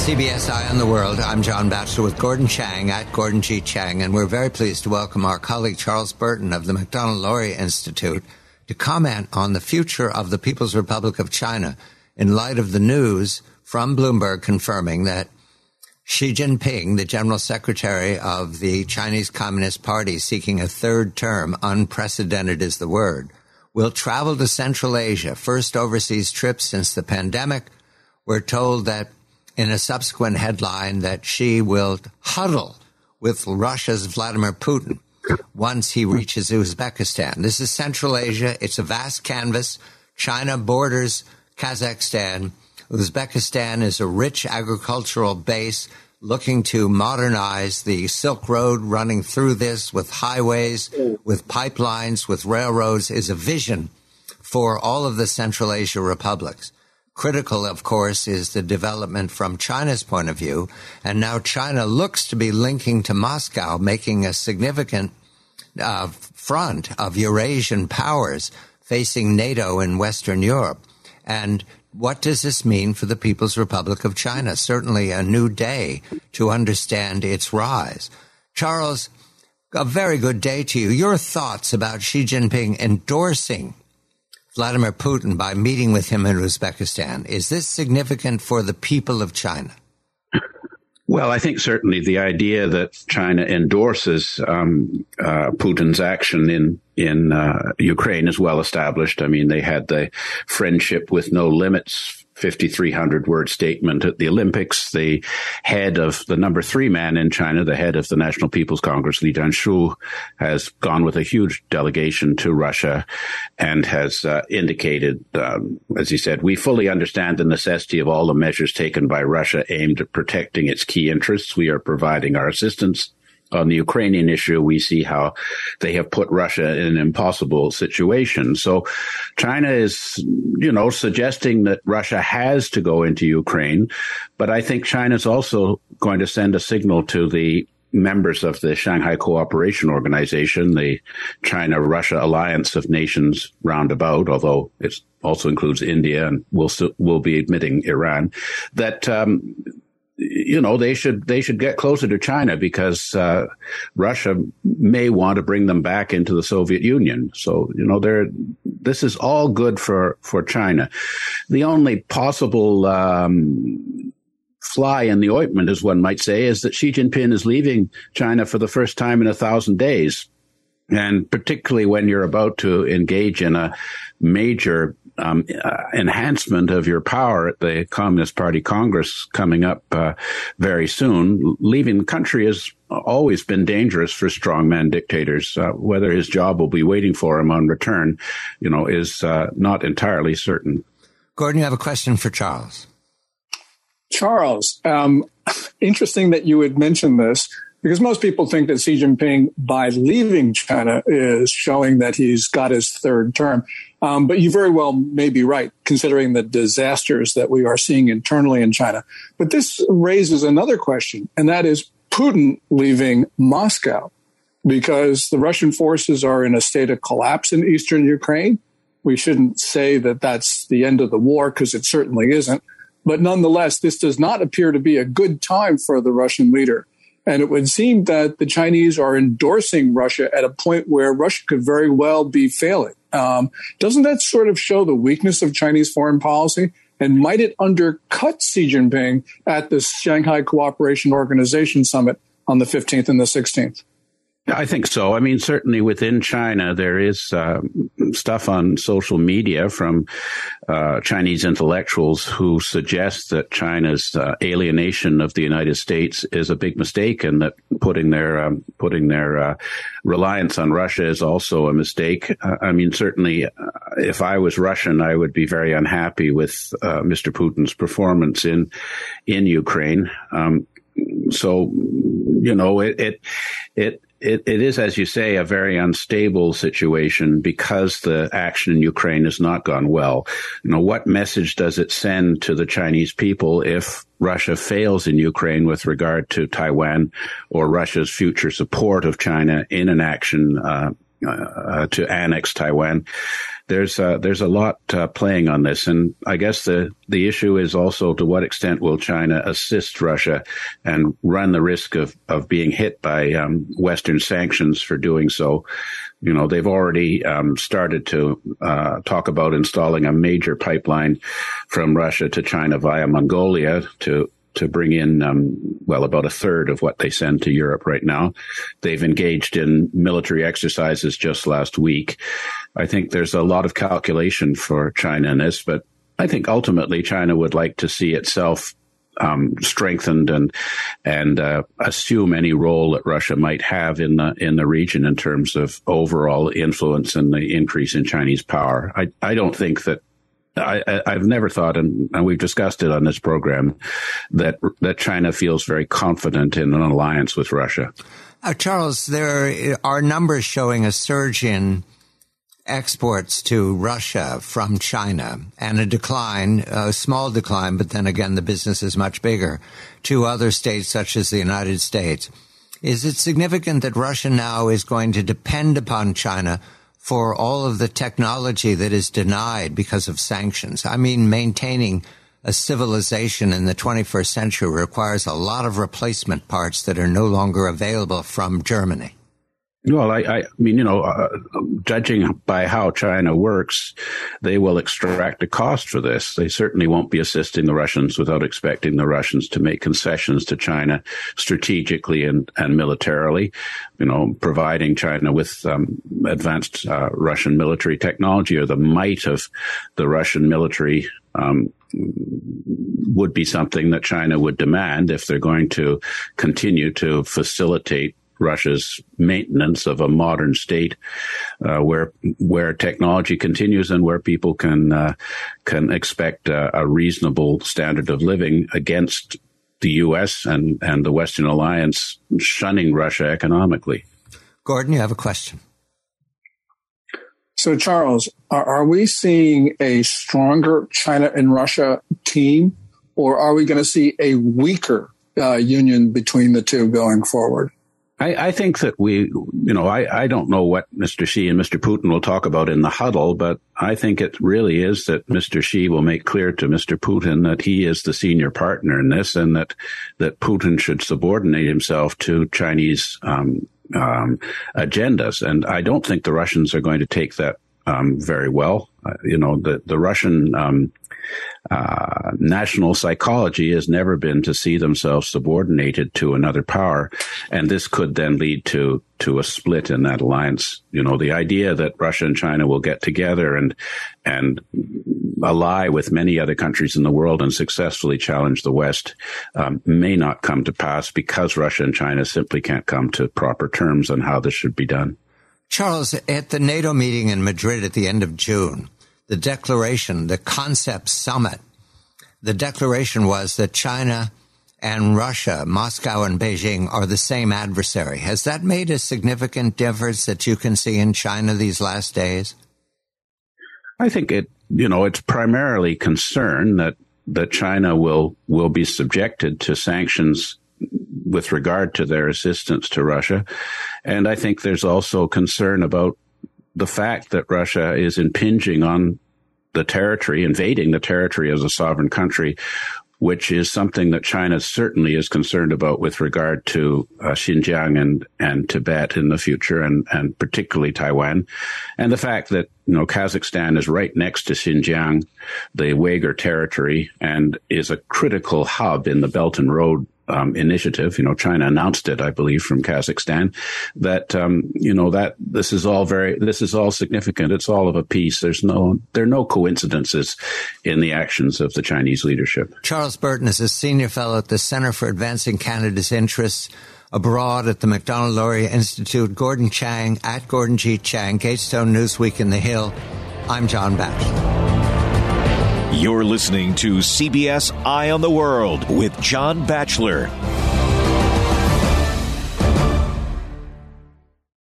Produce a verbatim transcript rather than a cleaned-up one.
C B S Eye on the World. I'm John Batchelor with Gordon Chang at Gordon G. Chang, and we're very pleased to welcome our colleague Charles Burton of the Macdonald-Laurier Institute to comment on the future of the People's Republic of China in light of the news from Bloomberg confirming that Xi Jinping, the General Secretary of the Chinese Communist Party seeking a third term, unprecedented is the word, will travel to Central Asia, first overseas trip since the pandemic. We're told that in a subsequent headline that Xi will huddle with Russia's Vladimir Putin once he reaches Uzbekistan. This is Central Asia. It's a vast canvas. China borders Kazakhstan. Uzbekistan is a rich agricultural base looking to modernize the Silk Road running through this with highways, with pipelines, with railroads, is a vision for all of the Central Asia republics. Critical, of course, is the development from China's point of view. And now China looks to be linking to Moscow, making a significant uh, front of Eurasian powers facing NATO in Western Europe. And what does this mean for the People's Republic of China? Certainly a new day to understand its rise. Charles, a very good day to you. Your thoughts about Xi Jinping endorsing Vladimir Putin by meeting with him in Uzbekistan. Is this significant for the people of China? Well, I think certainly the idea that China endorses um, uh, Putin's action in in uh, Ukraine is well established. I mean, they had the Friendship with No Limits fifty-three hundred word statement at the Olympics. The head of the number three man in China, the head of the National People's Congress, Li Jianshu, has gone with a huge delegation to Russia and has uh, indicated, um, as he said, we fully understand the necessity of all the measures taken by Russia aimed at protecting its key interests. We are providing our assistance. On the Ukrainian issue, we see how they have put Russia in an impossible situation. So China is, you know, suggesting that Russia has to go into Ukraine. But I think China is also going to send a signal to the members of the Shanghai Cooperation Organization, the China-Russia Alliance of Nations roundabout, although it also includes India and will will be admitting Iran, that um you know, they should they should get closer to China because uh, Russia may want to bring them back into the Soviet Union. So, you know, they're, this is all good for, for China. The only possible um, fly in the ointment, as one might say, is that Xi Jinping is leaving China for the first time in a thousand days. And particularly when you're about to engage in a major um, uh, enhancement of your power at the Communist Party Congress coming up uh, very soon, leaving the country has always been dangerous for strongman dictators. Uh, whether his job will be waiting for him on return, you know, is uh, not entirely certain. Gordon, you have a question for Charles. Charles, um, interesting that you would mention this. Because most people think that Xi Jinping, by leaving China, is showing that he's got his third term. Um, but you very well may be right, considering the disasters that we are seeing internally in China. But this raises another question, and that is Putin leaving Moscow, because the Russian forces are in a state of collapse in eastern Ukraine. We shouldn't say that that's the end of the war, because it certainly isn't. But nonetheless, this does not appear to be a good time for the Russian leader. And it would seem that the Chinese are endorsing Russia at a point where Russia could very well be failing. Um, doesn't that sort of show the weakness of Chinese foreign policy? And might it undercut Xi Jinping at the Shanghai Cooperation Organization Summit on the fifteenth and the sixteenth? I think so. I mean, certainly within China, there is uh, stuff on social media from uh, Chinese intellectuals who suggest that China's uh, alienation of the United States is a big mistake, and that putting their um, putting their uh, reliance on Russia is also a mistake. Uh, I mean, certainly, uh, if I was Russian, I would be very unhappy with uh, Mister Putin's performance in in Ukraine. Um, so, you know, it it it. It, it is, as you say, a very unstable situation because the action in Ukraine has not gone well. You know, what message does it send to the Chinese people if Russia fails in Ukraine with regard to Taiwan, or Russia's future support of China in an action uh, uh, to annex Taiwan? there's uh, there's a lot uh, playing on this, and I guess the the issue is also to what extent will China assist Russia and run the risk of of being hit by um, Western sanctions for doing so. You know, they've already um, started to uh, talk about installing a major pipeline from Russia to China via Mongolia to to bring in, um, well, about a third of what they send to Europe right now. They've engaged in military exercises just last week. I think there's a lot of calculation for China in this, but I think ultimately China would like to see itself um, strengthened and and uh, assume any role that Russia might have in the in the region in terms of overall influence and the increase in Chinese power. I, I don't think that I, I've never thought, and, and we've discussed it on this program, that that China feels very confident in an alliance with Russia. Uh, Charles, there are numbers showing a surge in exports to Russia from China and a decline, a small decline, but then again, the business is much bigger, to other states such as the United States. Is it significant that Russia now is going to depend upon China for all of the technology that is denied because of sanctions? I mean, maintaining a civilization in the twenty-first century requires a lot of replacement parts that are no longer available from Germany. Well, I, I mean, you know, uh, judging by how China works, they will extract a cost for this. They certainly won't be assisting the Russians without expecting the Russians to make concessions to China strategically and, and militarily, you know, providing China with um, advanced uh, Russian military technology or the might of the Russian military um, would be something that China would demand if they're going to continue to facilitate Russia's maintenance of a modern state, uh, where where technology continues and where people can uh, can expect uh, a reasonable standard of living against the U S and and the Western alliance shunning Russia economically. Gordon, you have a question. So, Charles, are, are we seeing a stronger China and Russia team, or are we going to see a weaker uh, union between the two going forward? I, I think that we, you know, I, I don't know what Mister Xi and Mister Putin will talk about in the huddle, but I think it really is that Mister Xi will make clear to Mister Putin that he is the senior partner in this and that, that Putin should subordinate himself to Chinese um, um, agendas. And I don't think the Russians are going to take that um, very well. Uh, you know, the, the Russian um, uh, national psychology has never been to see themselves subordinated to another power. And this could then lead to, to a split in that alliance. You know, the idea that Russia and China will get together and, and ally with many other countries in the world and successfully challenge the West um, may not come to pass because Russia and China simply can't come to proper terms on how this should be done. Charles, at the NATO meeting in Madrid at the end of June, the declaration, the concept summit, the declaration was that China and Russia, Moscow and Beijing, are the same adversary. Has that made a significant difference that you can see in China these last days? I think it, you know, it's primarily concern that, that China will, will be subjected to sanctions with regard to their assistance to Russia. And I think there's also concern about the fact that Russia is impinging on the territory, invading the territory as a sovereign country, which is something that China certainly is concerned about with regard to uh, Xinjiang and, and Tibet in the future, and, and particularly Taiwan. And the fact that, you know, Kazakhstan is right next to Xinjiang, the Uyghur territory, and is a critical hub in the Belt and Road Um, initiative. You know, China announced it, I believe, from Kazakhstan, that, um, you know, that this is all very, this is all significant. It's all of a piece. There's no, there are no coincidences in the actions of the Chinese leadership. Charles Burton is a senior fellow at the Center for Advancing Canada's Interests Abroad at the Macdonald-Laurier Institute. Gordon Chang at Gordon G. Chang, Gatestone Newsweek in the Hill. I'm John Batchelor. You're listening to C B S Eye on the World with John Batchelor.